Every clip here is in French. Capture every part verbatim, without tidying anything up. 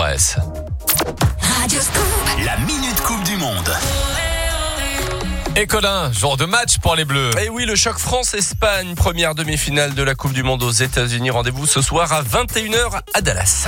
Bresse. La Minute Coupe du Monde. Et Colin, jour de match pour les Bleus. Et oui, le choc France-Espagne, première demi-finale de la Coupe du Monde aux États-Unis. Rendez-vous ce soir à vingt et une heures à Dallas.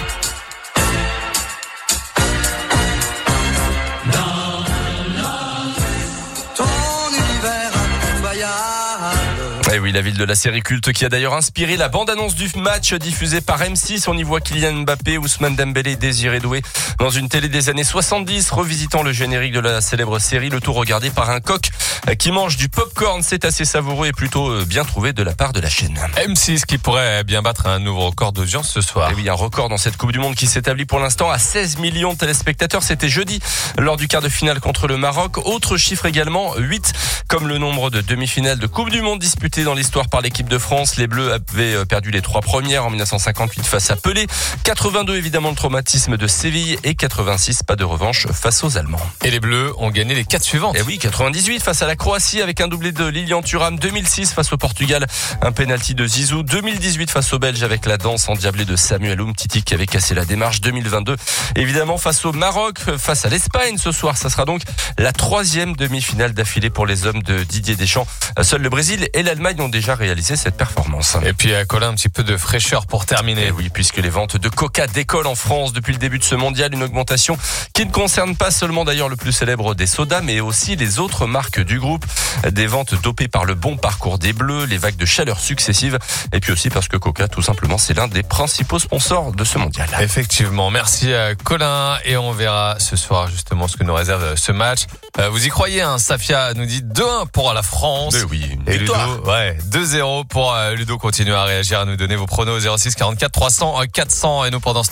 Et oui, la ville de la série culte qui a d'ailleurs inspiré la bande-annonce du match diffusée par M six. On y voit Kylian Mbappé, Ousmane Dembélé, Désiré Doué dans une télé des années soixante-dix, revisitant le générique de la célèbre série, le tout regardé par un coq qui mange du popcorn. C'est assez savoureux et plutôt bien trouvé de la part de la chaîne. M six qui pourrait bien battre un nouveau record d'audience ce soir. Et oui, un record dans cette Coupe du Monde qui s'établit pour l'instant à seize millions de téléspectateurs. C'était jeudi lors du quart de finale contre le Maroc. Autre chiffre également, huit, comme le nombre de demi-finales de Coupe du Monde disputées dans l'histoire par l'équipe de France. Les Bleus avaient perdu les trois premières en dix-neuf cent cinquante-huit face à Pelé. quatre-vingt-deux, évidemment, le traumatisme de Séville. Et quatre-vingt-six, pas de revanche face aux Allemands. Et les Bleus ont gagné les quatre suivantes. Et oui, quatre-vingt-dix-huit face à la Croatie avec un doublé de Lilian Thuram. deux mille six face au Portugal, un pénalty de Zizou. deux mille dix-huit face aux Belges avec la danse endiablée de Samuel Umtiti qui avait cassé la démarche. deux mille vingt-deux, évidemment, face au Maroc, face à l'Espagne ce soir. Ça sera donc la troisième demi-finale d'affilée pour les hommes de Didier Deschamps. Seuls le Brésil et l'Allemagne ont déjà réalisé cette performance. Et puis, Colin, un petit peu de fraîcheur pour terminer. Et oui, puisque les ventes de Coca décollent en France depuis le début de ce mondial. Une augmentation qui ne concerne pas seulement d'ailleurs le plus célèbre des sodas, mais aussi les autres marques du groupe. Des ventes dopées par le bon parcours des Bleus, les vagues de chaleur successives. Et puis aussi parce que Coca, tout simplement, c'est l'un des principaux sponsors de ce mondial. Effectivement. Merci à Colin. Et on verra ce soir justement ce que nous réserve ce match. Euh, vous y croyez, hein? Safia nous dit deux un pour la France. Mais oui, une et victoire. Ludo, ouais, deux zéro pour euh, Ludo. Continuez à réagir, à nous donner vos pronos au zéro six quarante-quatre trois cents quatre cents et nous pendant ce